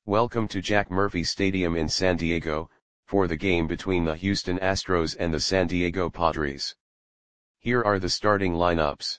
Welcome to Jack Murphy Stadium in San Diego, for the game between the Houston Astros and the San Diego Padres. Here are the starting lineups.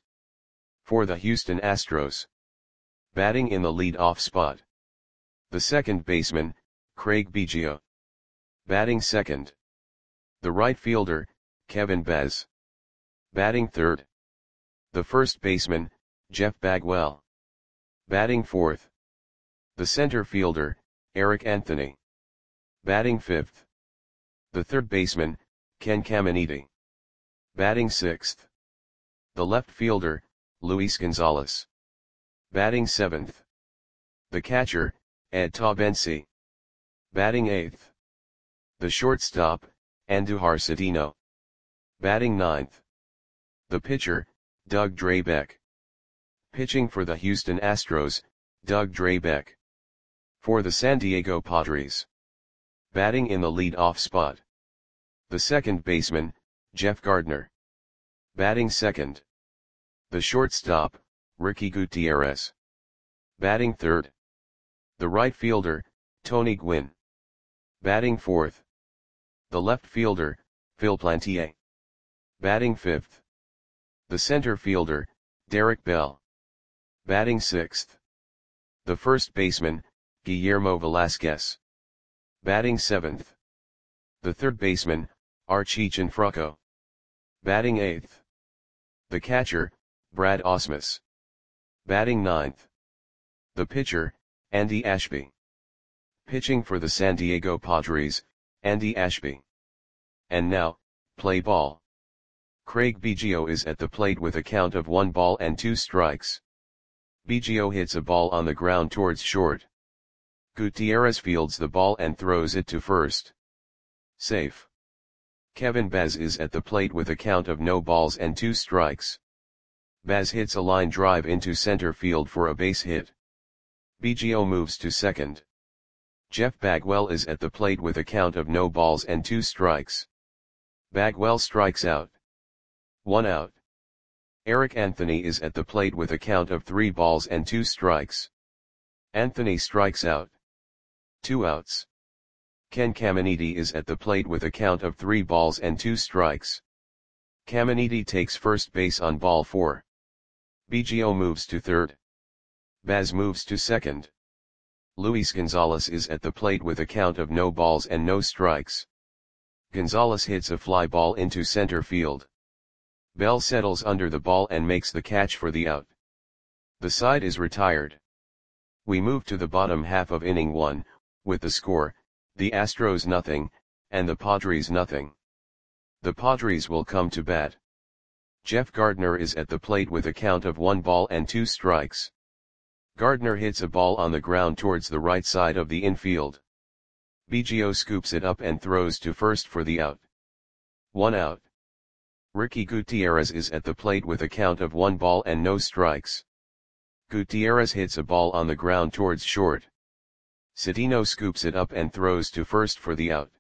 For the Houston Astros. Batting in the lead-off spot. The second baseman, Craig Biggio. Batting second. The right fielder, Kevin Baz. Batting third. The first baseman, Jeff Bagwell. Batting fourth. The center fielder, Eric Anthony. Batting fifth. The third baseman, Ken Caminiti. Batting sixth. The left fielder, Luis Gonzalez. Batting seventh. The catcher, Ed Taubensee. Batting eighth. The shortstop, Andujar Cedeno. Batting ninth. The pitcher, Doug Drabek. Pitching for the Houston Astros, Doug Drabek. For the San Diego Padres. Batting in the lead-off spot. The second baseman, Jeff Gardner. Batting second. The shortstop, Ricky Gutierrez. Batting third. The right fielder, Tony Gwynn. Batting fourth. The left fielder, Phil Plantier. Batting fifth. The center fielder, Derek Bell. Batting sixth. The first baseman, Guillermo Velasquez. Batting seventh. The third baseman, Archie Gianfranco. Batting eighth. The catcher, Brad Ausmus. Batting ninth. The pitcher, Andy Ashby. Pitching for the San Diego Padres, Andy Ashby. And now, play ball. Craig Biggio is at the plate with a count of 1-2 strikes. Biggio hits a ball on the ground towards short. Gutierrez fields the ball and throws it to first. Safe. Kevin Baz is at the plate with a count of 0-2 strikes. Baz hits a line drive into center field for a base hit. Biggio moves to second. Jeff Bagwell is at the plate with a count of 0-2 strikes. Bagwell strikes out. 1 out. Eric Anthony is at the plate with a count of 3-2 strikes. Anthony strikes out. 2 outs. Ken Caminiti is at the plate with a count of 3-2 strikes. Caminiti takes first base on ball 4. Biggio moves to third. Baz moves to second. Luis Gonzalez is at the plate with a count of 0 strikes. Gonzalez hits a fly ball into center field. Bell settles under the ball and makes the catch for the out. The side is retired. We move to the bottom half of inning 1, with the score, the Astros 0, and the Padres 0. The Padres will come to bat. Jeff Gardner is at the plate with a count of 1-2 strikes. Gardner hits a ball on the ground towards the right side of the infield. Biggio scoops it up and throws to first for the out. 1 out. Ricky Gutierrez is at the plate with a count of 1-0 strikes. Gutierrez hits a ball on the ground towards short. Cedeno scoops it up and throws to first for the out.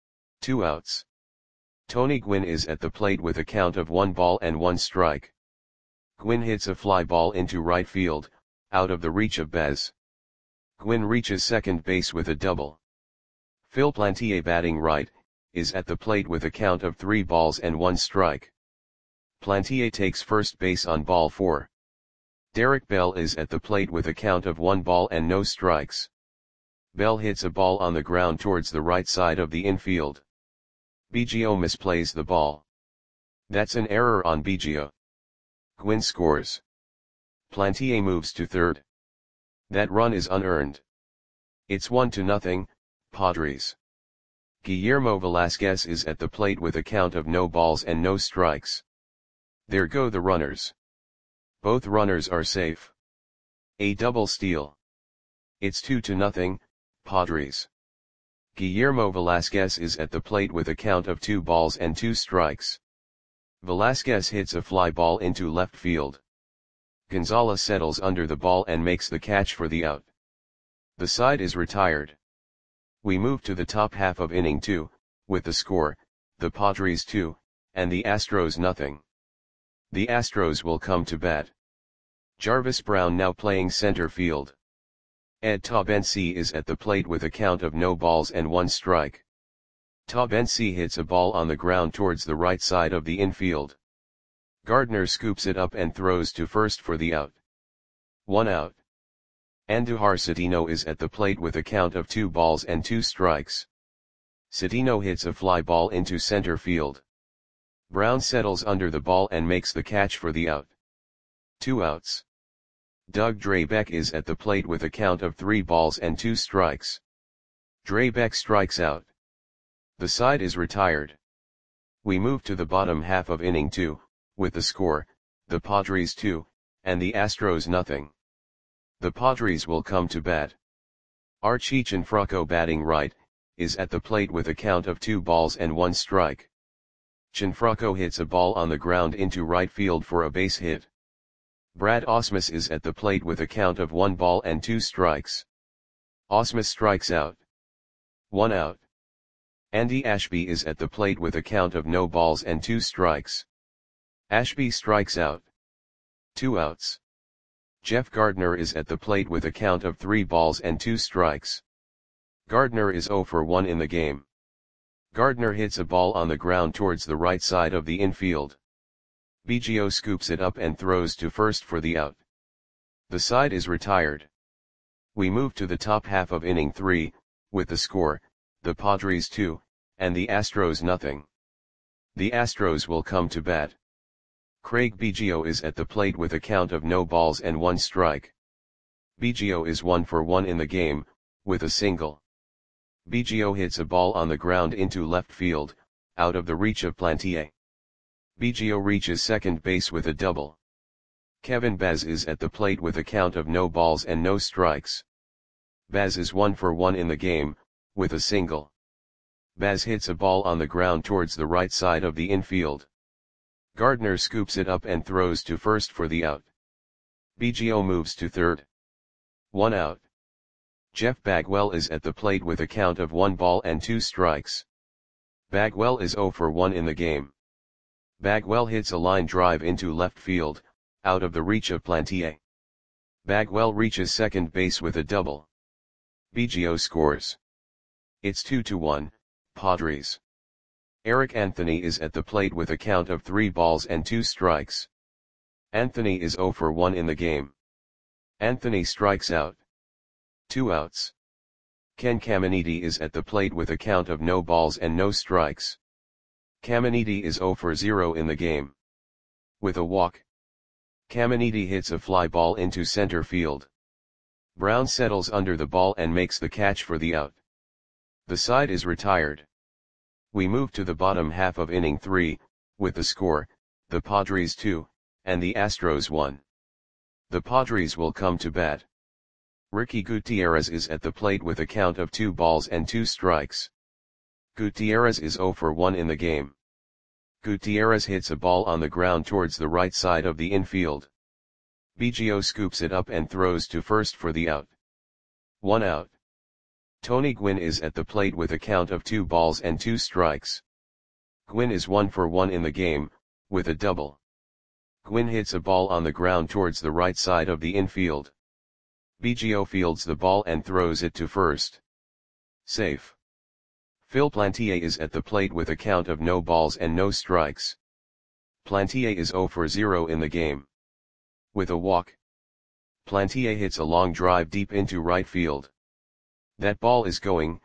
2 outs. Tony Gwynn is at the plate with a count of 1-1 strike. Gwynn hits a fly ball into right field, out of the reach of Baz. Gwynn reaches second base with a double. Phil Plantier, batting right, is at the plate with a count of 3-1 strike. Plantier takes first base on ball 4. Derek Bell is at the plate with a count of 1-0 strikes. Bell hits a ball on the ground towards the right side of the infield. Biggio misplays the ball. That's an error on Biggio. Gwynn scores. Plantier moves to third. That run is unearned. It's 1-0, Padres. Guillermo Velasquez is at the plate with a count of 0 strikes. There go the runners. Both runners are safe. A double steal. It's 2-0, Padres. Guillermo Velasquez is at the plate with a count of 2-2 strikes. Velasquez hits a fly ball into left field. Gonzalez settles under the ball and makes the catch for the out. The side is retired. We move to the top half of inning 2, with the score, the Padres 2, and the Astros 0. The Astros will come to bat. Jarvis Brown now playing center field. Ed Tabensi is at the plate with a count of no balls and 1 strike. Tabensi hits a ball on the ground towards the right side of the infield. Gardner scoops it up and throws to first for the out. 1 out. Andujar Citino is at the plate with a count of 2 balls and 2 strikes. Citino hits a fly ball into center field. Brown settles under the ball and makes the catch for the out. 2 outs. Doug Drabek is at the plate with a count of 3 balls and 2 strikes. Drabek strikes out. The side is retired. We move to the bottom half of inning 2, with the score, the Padres 2, and the Astros nothing. The Padres will come to bat. Archie Cianfrocco, batting right, is at the plate with a count of 2 balls and 1 strike. Cianfrocco hits a ball on the ground into right field for a base hit. Brad Ausmus is at the plate with a count of 1 ball and 2 strikes. Ausmus strikes out. 1 out. Andy Ashby is at the plate with a count of no balls and 2 strikes. Ashby strikes out. 2 outs. Jeff Gardner is at the plate with a count of 3 balls and 2 strikes. Gardner is 0 for 1 in the game. Gardner hits a ball on the ground towards the right side of the infield. Biggio scoops it up and throws to first for the out. The side is retired. We move to the top half of inning 3, with the score, the Padres 2, and the Astros nothing. The Astros will come to bat. Craig Biggio is at the plate with a count of no balls and 1 strike. Biggio is 1 for 1 in the game, with a single. Biggio hits a ball on the ground into left field, out of the reach of Plantier. Biggio reaches second base with a double. Kevin Baz is at the plate with a count of no balls and no strikes. Baz is 1 for 1 in the game, with a single. Baz hits a ball on the ground towards the right side of the infield. Gardner scoops it up and throws to first for the out. Biggio moves to third. 1 out. Jeff Bagwell is at the plate with a count of 1 ball and 2 strikes. Bagwell is 0 for 1 in the game. Bagwell hits a line drive into left field, out of the reach of Plantier. Bagwell reaches second base with a double. Biggio scores. It's 2-1, Padres. Eric Anthony is at the plate with a count of 3 balls and 2 strikes. Anthony is 0 for 1 in the game. Anthony strikes out. 2 outs. Ken Caminiti is at the plate with a count of no balls and no strikes. Caminiti is 0 for 0 in the game. With a walk. Caminiti hits a fly ball into center field. Brown settles under the ball and makes the catch for the out. The side is retired. We move to the bottom half of inning 3, with the score, the Padres 2, and the Astros 1. The Padres will come to bat. Ricky Gutierrez is at the plate with a count of 2 balls and 2 strikes. Gutierrez is 0 for 1 in the game. Gutierrez hits a ball on the ground towards the right side of the infield. Biggio scoops it up and throws to first for the out. 1 out. Tony Gwynn is at the plate with a count of 2 balls and 2 strikes. Gwynn is 1 for 1 in the game, with a double. Gwynn hits a ball on the ground towards the right side of the infield. Biggio fields the ball and throws it to first. Safe. Phil Plantier is at the plate with a count of no balls and no strikes. Plantier is 0 for 0 in the game. With a walk. Plantier hits a long drive deep into right field. That ball is gone.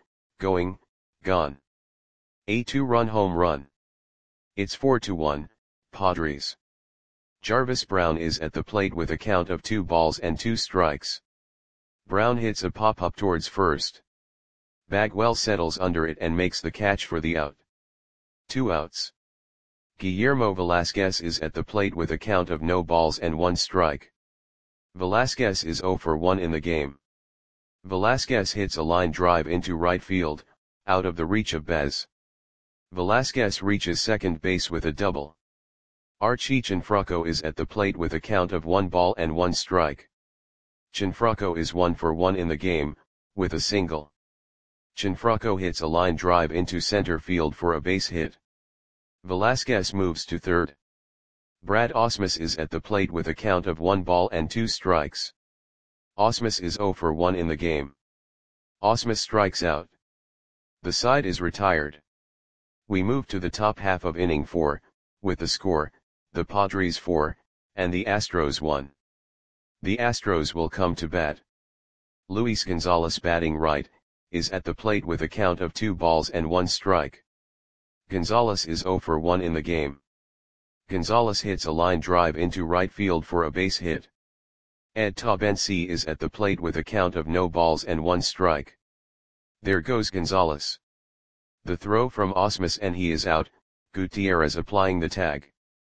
A 2-run home run. It's 4-1, Padres. Jarvis Brown is at the plate with a count of 2 balls and 2 strikes. Brown hits a pop-up towards first. Bagwell settles under it and makes the catch for the out. 2 outs. Guillermo Velasquez is at the plate with a count of no balls and 1 strike. Velasquez is 0 for 1 in the game. Velasquez hits a line drive into right field, out of the reach of Baz. Velasquez reaches second base with a double. Archie Cianfrocco is at the plate with a count of 1 ball and 1 strike. Cianfrocco is 1 for 1 in the game, with a single. Cianfrocco hits a line drive into center field for a base hit. Velasquez moves to third. Brad Ausmus is at the plate with a count of 1 ball and 2 strikes. Ausmus is 0 for 1 in the game. Ausmus strikes out. The side is retired. We move to the top half of inning 4, with the score, the Padres 4, and the Astros 1. The Astros will come to bat. Luis Gonzalez, batting right, is at the plate with a count of 2 balls and 1 strike. Gonzalez is 0 for 1 in the game. Gonzalez hits a line drive into right field for a base hit. Ed Taubensee is at the plate with a count of no balls and 1 strike. There goes Gonzalez. The throw from Ausmus and he is out, Gutierrez applying the tag.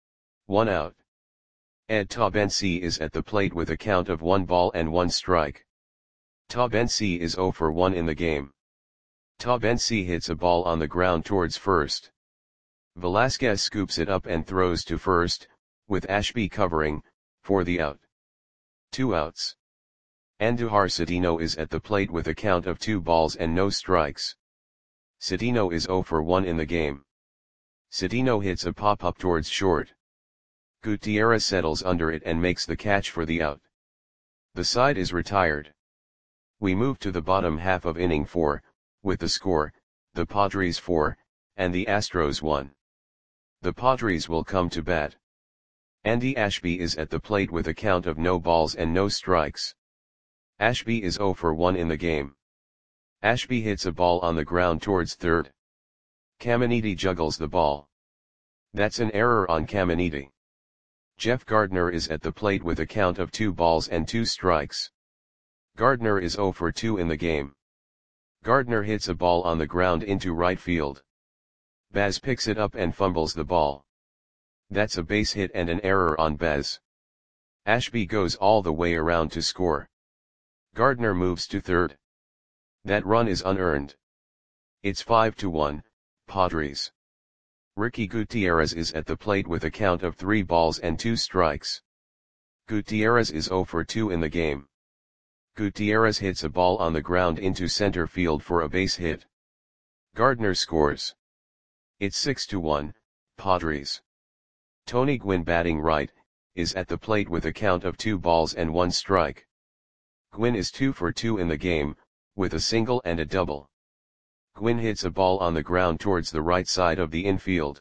1 out. Ed Taubensee is at the plate with a count of 1 ball and 1 strike. Taubensee is 0 for 1 in the game. Taubensee hits a ball on the ground towards first. Velasquez scoops it up and throws to first, with Ashby covering, for the out. 2 outs. Andujar Cedeno is at the plate with a count of 2 balls and no strikes. Cedeno is 0 for 1 in the game. Cedeno hits a pop-up towards short. Gutierrez settles under it and makes the catch for the out. The side is retired. We move to the bottom half of inning 4, with the score, the Padres 4, and the Astros 1. The Padres will come to bat. Andy Ashby is at the plate with a count of no balls and no strikes. Ashby is 0 for 1 in the game. Ashby hits a ball on the ground towards third. Caminiti juggles the ball. That's an error on Caminiti. Jeff Gardner is at the plate with a count of 2 balls and 2 strikes. Gardner is 0 for 2 in the game. Gardner hits a ball on the ground into right field. Baz picks it up and fumbles the ball. That's a base hit and an error on Baz. Ashby goes all the way around to score. Gardner moves to third. That run is unearned. It's 5-1, Padres. Ricky Gutierrez is at the plate with a count of 3 balls and 2 strikes. Gutierrez is 0 for 2 in the game. Gutierrez hits a ball on the ground into center field for a base hit. Gardner scores. It's 6-1, Padres. Tony Gwynn, batting right, is at the plate with a count of 2 balls and 1 strike. Gwynn is 2 for 2 in the game, with a single and a double. Gwynn hits a ball on the ground towards the right side of the infield.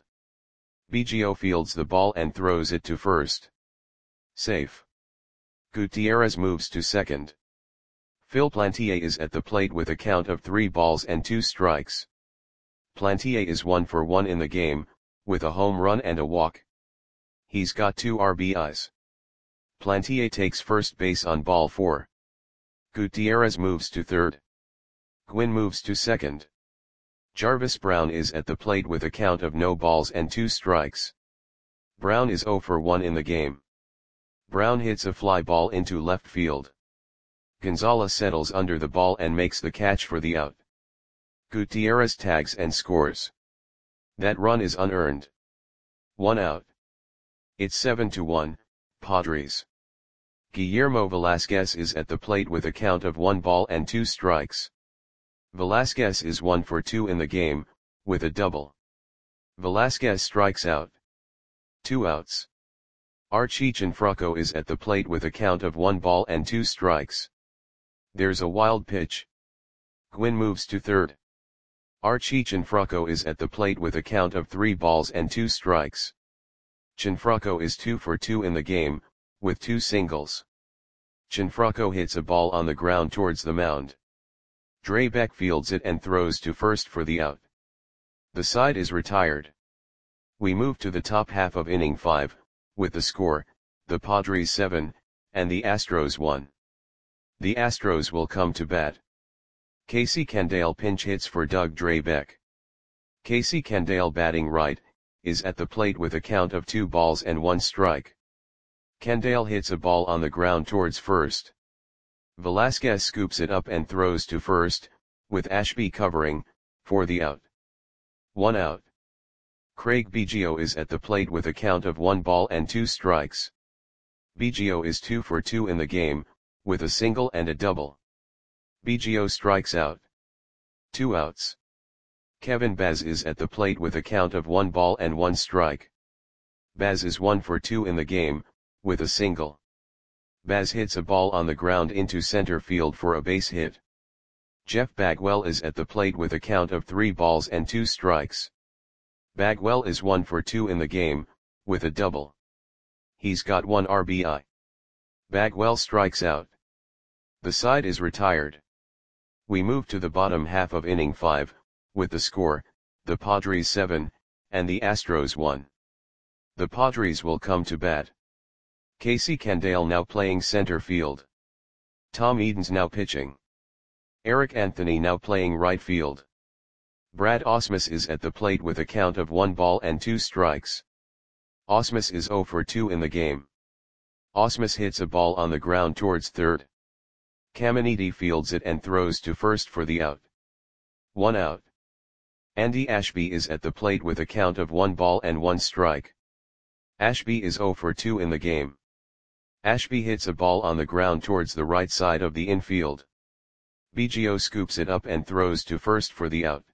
Biggio fields the ball and throws it to first. Safe. Gutierrez moves to second. Phil Plantier is at the plate with a count of 3 balls and 2 strikes. Plantier is 1 for 1 in the game, with a home run and a walk. He's got 2 RBIs. Plantier takes first base on ball 4. Gutierrez moves to third. Gwynn moves to second. Jarvis Brown is at the plate with a count of no balls and 2 strikes. Brown is 0 for 1 in the game. Brown hits a fly ball into left field. Gonzalez settles under the ball and makes the catch for the out. Gutierrez tags and scores. That run is unearned. 1 out. It's 7-1, Padres. Guillermo Velasquez is at the plate with a count of 1 ball and 2 strikes. Velasquez is 1 for 2 in the game, with a double. Velasquez strikes out. 2 outs. Archie Cianfrocco is at the plate with a count of 1 ball and 2 strikes. There's a wild pitch. Gwynn moves to third. Archie Cianfrocco is at the plate with a count of 3 balls and 2 strikes. Cianfrocco is 2 for 2 in the game, with 2 singles. Cianfrocco hits a ball on the ground towards the mound. Drabek fields it and throws to first for the out. The side is retired. We move to the top half of inning 5, with the score, the Padres 7, and the Astros 1. The Astros will come to bat. Casey Candaele pinch hits for Doug Drabek. Casey Candaele, batting right, is at the plate with a count of 2 balls and 1 strike. Candaele hits a ball on the ground towards first. Velasquez scoops it up and throws to first, with Ashby covering, for the out. 1 out. Craig Biggio is at the plate with a count of 1 ball and 2 strikes. Biggio is 2 for 2 in the game, with a single and a double. Biggio strikes out. 2 outs. Kevin Baz is at the plate with a count of 1 ball and 1 strike. Baz is 1 for 2 in the game, with a single. Baz hits a ball on the ground into center field for a base hit. Jeff Bagwell is at the plate with a count of 3 balls and 2 strikes. Bagwell is 1 for 2 in the game, with a double. He's got 1 RBI. Bagwell strikes out. The side is retired. We move to the bottom half of inning 5, with the score, the Padres 7, and the Astros 1. The Padres will come to bat. Casey Candale now playing center field. Tom Edens now pitching. Eric Anthony now playing right field. Brad Ausmus is at the plate with a count of 1 ball and 2 strikes. Ausmus is 0 for 2 in the game. Ausmus hits a ball on the ground towards third. Caminiti fields it and throws to first for the out. 1 out. Andy Ashby is at the plate with a count of 1 ball and 1 strike. Ashby is 0 for 2 in the game. Ashby hits a ball on the ground towards the right side of the infield. Biggio scoops it up and throws to first for the out.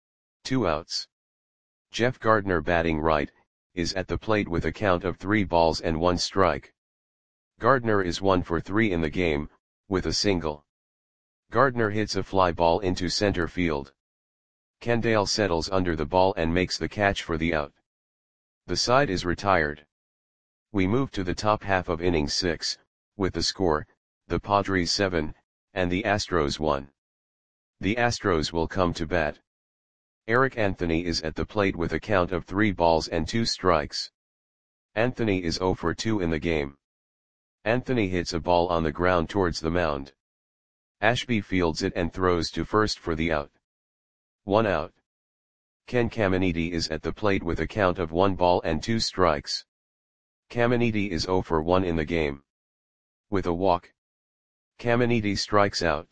2 outs. Jeff Gardner batting right, is at the plate with a count of 3 balls and 1 strike. Gardner is 1 for 3 in the game, with a single. Gardner hits a fly ball into center field. Candale settles under the ball and makes the catch for the out. The side is retired. We move to the top half of inning 6, with the score, the Padres 7, and the Astros 1. The Astros will come to bat. Eric Anthony is at the plate with a count of 3 balls and 2 strikes. Anthony is 0 for 2 in the game. Anthony hits a ball on the ground towards the mound. Ashby fields it and throws to first for the out. 1 out. Ken Caminiti is at the plate with a count of 1 ball and 2 strikes. Caminiti is 0 for 1 in the game. With a walk, Caminiti strikes out.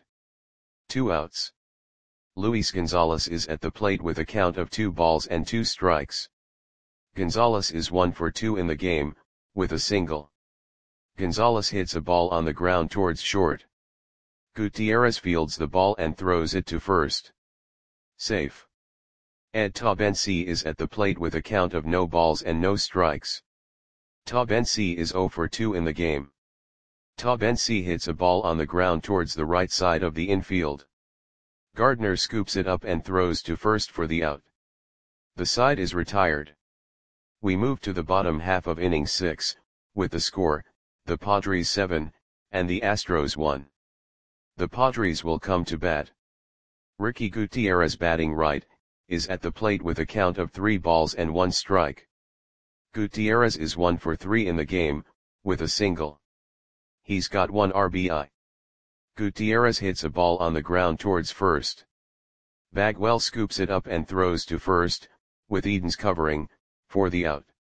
2 outs. Luis Gonzalez is at the plate with a count of 2 balls and 2 strikes. Gonzalez is 1 for 2 in the game, with a single. Gonzalez hits a ball on the ground towards short. Gutierrez fields the ball and throws it to first. Safe. Ed Taubensee is at the plate with a count of no balls and no strikes. Taubensee is 0 for 2 in the game. Taubensee hits a ball on the ground towards the right side of the infield. Gardner scoops it up and throws to first for the out. The side is retired. We move to the bottom half of inning 6, with the score, the Padres 7, and the Astros 1. The Padres will come to bat. Ricky Gutierrez batting right, is at the plate with a count of 3 balls and 1 strike. Gutierrez is 1 for 3 in the game, with a single. He's got 1 RBI. Gutierrez hits a ball on the ground towards first. Bagwell scoops it up and throws to first, with Edens covering, for the out.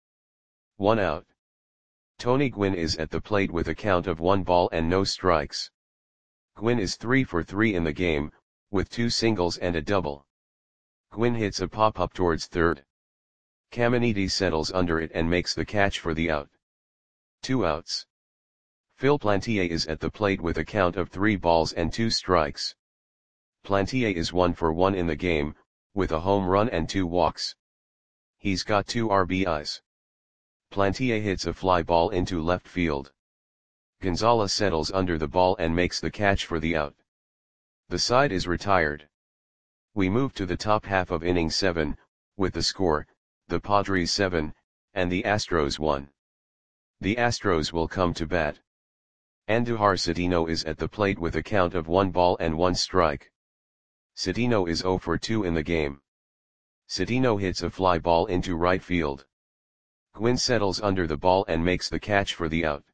1 out. Tony Gwynn is at the plate with a count of 1 ball and no strikes. Gwynn is 3 for 3 in the game, with 2 singles and a double. Gwynn hits a pop-up towards third. Caminiti settles under it and makes the catch for the out. 2 outs. Phil Plantier is at the plate with a count of 3 balls and 2 strikes. Plantier is 1 for 1 in the game, with a home run and 2 walks. He's got 2 RBIs. Plantier hits a fly ball into left field. Gonzalez settles under the ball and makes the catch for the out. The side is retired. We move to the top half of inning 7, with the score, the Padres 7, and the Astros 1. The Astros will come to bat. Andujar Cedeno is at the plate with a count of 1 ball and 1 strike. Cedeno is 0 for 2 in the game. Cedeno hits a fly ball into right field. Gwynn settles under the ball and makes the catch for the out.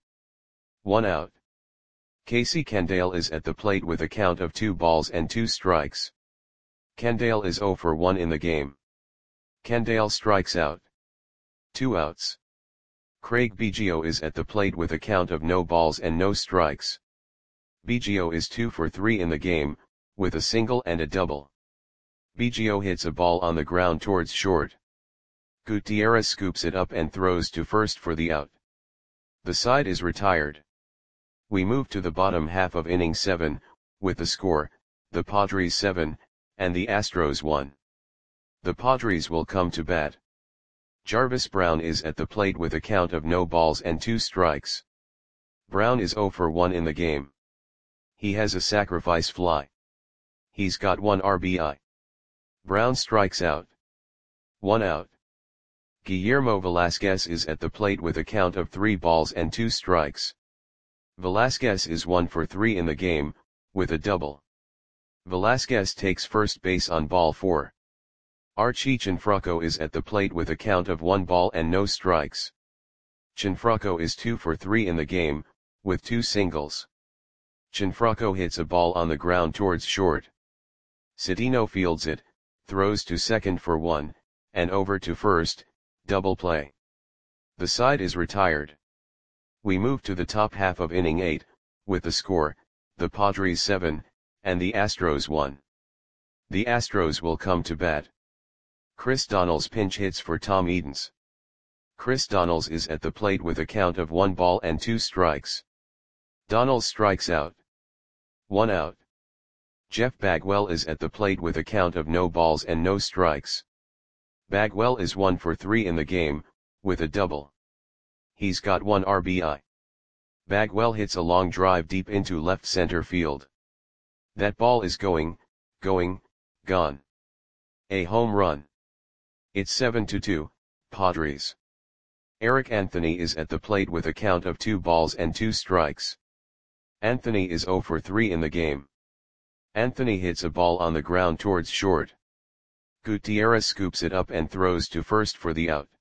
1 out. Casey Candale is at the plate with a count of 2 balls and 2 strikes. Candale is 0 for 1 in the game. Candale strikes out. 2 outs. Craig Biggio is at the plate with a count of no balls and no strikes. Biggio is 2 for 3 in the game, with a single and a double. Biggio hits a ball on the ground towards short. Gutierrez scoops it up and throws to first for the out. The side is retired. We move to the bottom half of inning 7, with the score, the Padres 7, and the Astros 1. The Padres will come to bat. Jarvis Brown is at the plate with a count of no balls and 2 strikes. Brown is 0 for 1 in the game. He has a sacrifice fly. He's got 1 RBI. Brown strikes out. 1 out. Guillermo Velasquez is at the plate with a count of 3 balls and 2 strikes. Velasquez is 1 for 3 in the game, with a double. Velasquez takes first base on ball 4. Archie Cianfrocco is at the plate with a count of 1 ball and no strikes. Cianfrocco is 2 for 3 in the game, with 2 singles. Cianfrocco hits a ball on the ground towards short. Cedeno fields it, throws to second for 1, and over to first, double play. The side is retired. We move to the top half of inning 8, with the score, the Padres 7, and the Astros 1. The Astros will come to bat. Chris Donnells pinch hits for Tom Edens. Chris Donnells is at the plate with a count of 1 ball and 2 strikes. Donnells strikes out. 1 out. Jeff Bagwell is at the plate with a count of no balls and no strikes. Bagwell is 1 for 3 in the game, with a double. He's got 1 RBI. Bagwell hits a long drive deep into left center field. That ball is going, gone. A home run. It's 7-2, Padres. Eric Anthony is at the plate with a count of 2 balls and 2 strikes. Anthony is 0 for 3 in the game. Anthony hits a ball on the ground towards short. Gutierrez scoops it up and throws to first for the out.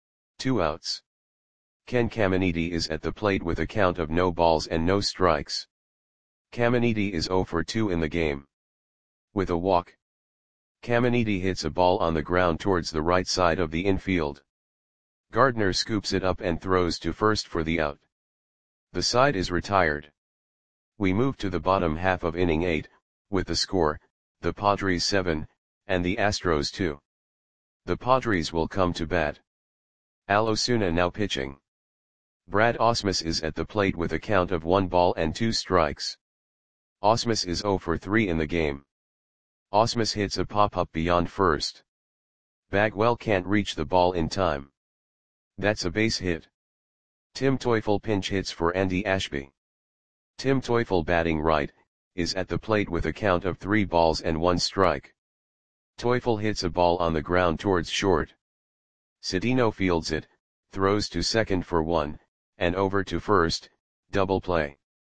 2 outs. Ken Caminiti is at the plate with a count of no balls and no strikes. Caminiti is 0 for 2 in the game. With a walk. Caminiti hits a ball on the ground towards the right side of the infield. Gardner scoops it up and throws to first for the out. The side is retired. We move to the bottom half of inning 8, with the score, the Padres 7, and the Astros 2. The Padres will come to bat. Al Osuna now pitching. Brad Ausmus is at the plate with a count of 1 ball and 2 strikes. Ausmus is 0 for 3 in the game. Ausmus hits a pop-up beyond first. Bagwell can't reach the ball in time. That's a base hit. Tim Teufel pinch hits for Andy Ashby. Tim Teufel, batting right, is at the plate with a count of 3 balls and 1 strike. Teufel hits a ball on the ground towards short. Cedeno fields it, throws to second for 1, and over to first, double play.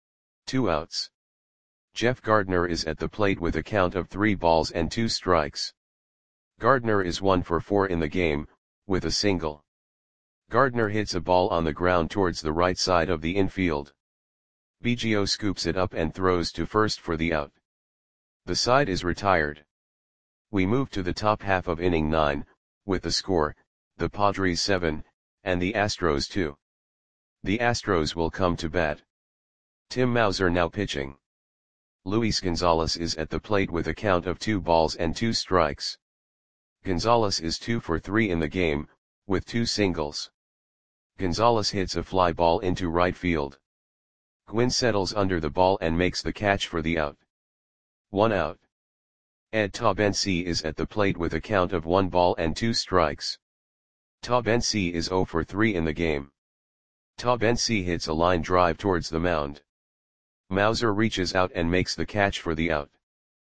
2 outs. Jeff Gardner is at the plate with a count of 3 balls and 2 strikes. Gardner is 1 for 4 in the game, with a single. Gardner hits a ball on the ground towards the right side of the infield. Biggio scoops it up and throws to first for the out. The side is retired. We move to the top half of inning 9, with the score, the Padres 7, and the Astros 2. The Astros will come to bat. Tim Mauser now pitching. Luis Gonzalez is at the plate with a count of 2 balls and 2 strikes. Gonzalez is 2 for 3 in the game, with 2 singles. Gonzalez hits a fly ball into right field. Gwynn settles under the ball and makes the catch for the out. 1 out. Ed Taubensee is at the plate with a count of 1 ball and 2 strikes. Taubensee is 0 for 3 in the game. Taubensee hits a line drive towards the mound. Mauser reaches out and makes the catch for the out.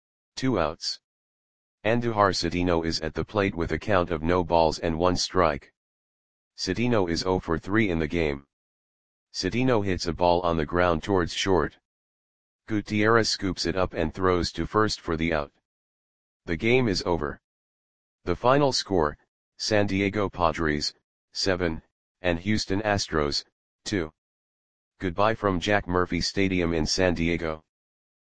2 outs. Andujar Cedeno is at the plate with a count of no balls and 1 strike. Cedeno is 0 for 3 in the game. Cedeno hits a ball on the ground towards short. Gutierrez scoops it up and throws to first for the out. The game is over. The final score, San Diego Padres, 7, and Houston Astros, 2. Goodbye from Jack Murphy Stadium in San Diego.